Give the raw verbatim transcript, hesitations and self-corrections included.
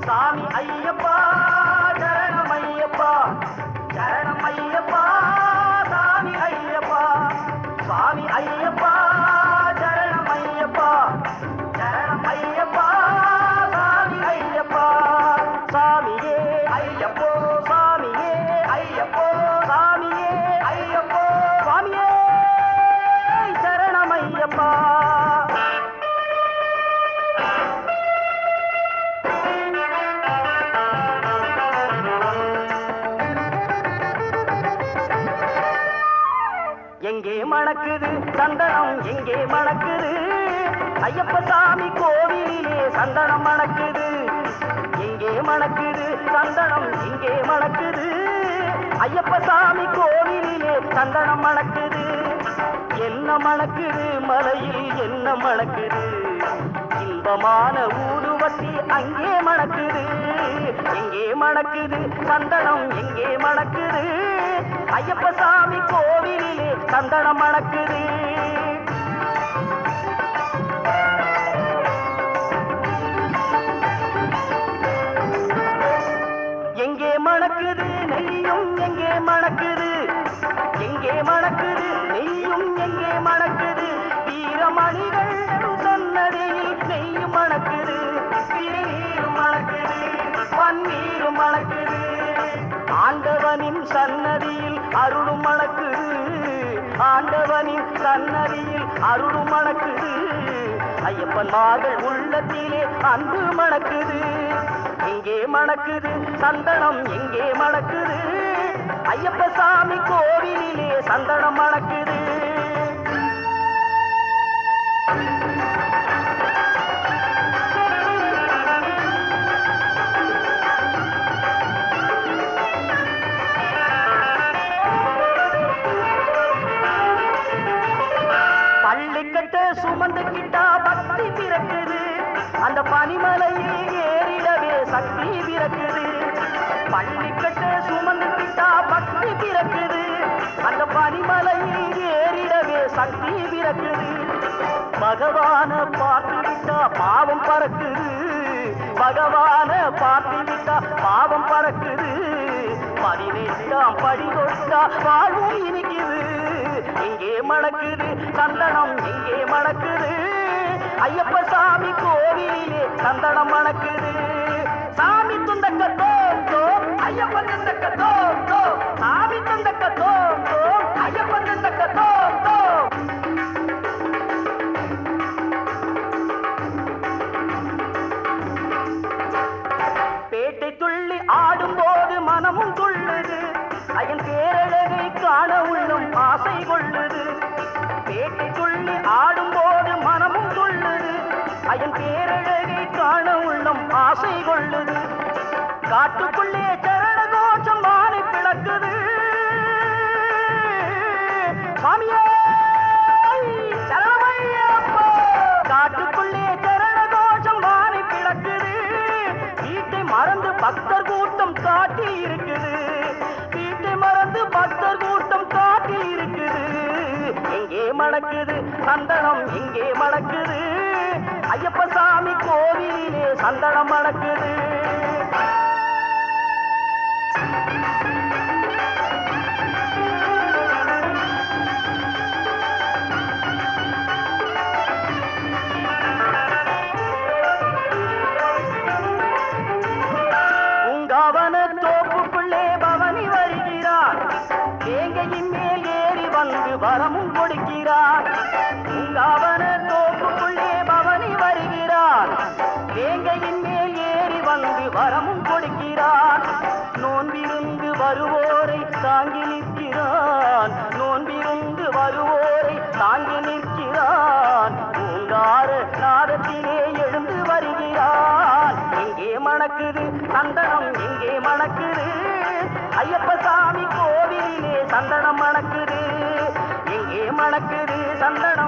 சாமி ஐயப்பா சரணம் ஐயப்பா சரணம் ஐயப்பா சாமி ஐயப்பா சுவாமி ஐயப்பா சரணம் ஐயப்பா சரணம் ஐயப்பா சாமி ஐயப்பா சாமியே ஐயப்போ சாமியே ஐயப்போ சாமியே ஐயப்போ சுவாமியே சரணம் ஐயப்பா எங்கே மணக்குது சந்தனம் எங்கே மணக்குது ஐயப்ப சாமி கோவிலிலே சந்தனம் மணக்குது எங்கே மணக்குது சந்தனம் எங்கே மணக்குது ஐயப்ப சாமி கோவிலிலே சந்தனம் மணக்குது என்ன மணக்குது மலையில் என்ன மணக்குது இன்பமான ஊதுவத்தி அங்கே மணக்குது எங்கே மணக்குது சந்தனம் எங்கே மணக்குது ஐயப்ப சாமி கோவிலிலே சந்தனம் மணக்குது எங்கே மணக்குது நெய்யும் எங்கே மணக்குது எங்கே மணக்குது நெய்யும் எங்கே மணக்குது வீரமணிகள் சன்னதியில் நெய்யும் மணக்குது வீரநீரும் மணக்குது பன்னீரும் மணக்குது ஆண்டவனின் சன்னதியில் அருளும் மணக்குது ஆண்டவனின் சன்னதியில் அருளும் மணக்குது ஐயப்பன் மார்கள் உள்ளத்திலே அன்பு மணக்குது எங்கே மணக்குது சந்தனம் எங்கே மணக்குது ஐயப்ப சாமி கோவிலிலே சந்தனம் மணக்குது பள்ளிக்கட்டை சுமந்துக்கிட்டா பக்தி பிறக்குது அந்த பனிமலையில் ஏறிடவே சக்தி பிறக்குது பள்ளிக்கட்டை சுமந்துக்கிட்டா பக்தி பிறக்குது அந்த பனிமலையில் ஏறிடவே சக்தி பிறக்குது பகவான பார்த்துவிட்டா பாவம் பறக்குது பகவான பார்த்துவிட்டா பாவம் பறக்குது பதினெட்டாம் படி தொட்டா வாழ்வும் இனிக்குது எங்கே மணக்குது சந்தனம் எங்கே மணக்குது ஐயப்ப சாமி கோவிலிலே சந்தனம் மணக்குது சாமி துந்தக்க தோம் தோம் ஐயப்பன் துந்தக்க தோம் தோம் சாமி துந்தக்க தோம் தோம் ஐயப்பன் துந்தக்க தோம் தோம் பேட்டை துள்ளி ஆடும்போது மனமும் துள்ளுது ஐயன் பேரழகை காண உள்ளும் ஆசை கொள்ளுது பேட்டை துள்ளி ஆடும்போது மனமும் துள்ளுது ஐயன் பேரழகை காண உள்ளும் ஆசை கொள்ளுது காட்டுக்குள்ளே சரண கோஷம் வானை பிளக்குது சாமியே சரணமையப்பா காட்டுக்குள்ளே சரண கோஷம் வானை பிளக்குது வீட்டை மறந்து பக்தர் கூட்டம் காட்டி இருக்குது வீட்டை மறந்து பக்தர் கூட்டம் காட்டி இருக்குது எங்கே மணக்குது சந்தனம் எங்கே மணக்குது ஐயப்ப சாமி கோவிலிலே சந்தனம் மணக்குது உங்காவன தோப்புக்குள்ளே பவனி வருகிறார் வேங்கையின் மேல் ஏறி வந்து வரமும் கொடுக்கிறார் உங்காவன தோப்புக்குள்ளே பவனி வருகிறார் வேங்கையின் மேல் ஏறி வந்து வரமும் கொடுக்கிறார் நோன்பிருந்து வருவோரை தாங்கி நிற்கிறான் நோன்பிருந்து வருவோரை தாங்கி நிற்கிறான் பூங்கார நாதத்திலே எழுந்து வருகிறான் எங்கே மணக்குது சந்தனம் எங்கே மணக்குது ஐயப்ப சாமி கோவிலிலே சந்தனம் மணக்குது எங்கே மணக்குது சந்தனம்